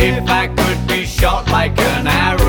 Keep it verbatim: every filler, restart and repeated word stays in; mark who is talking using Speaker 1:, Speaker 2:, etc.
Speaker 1: If I could be shot like an arrow,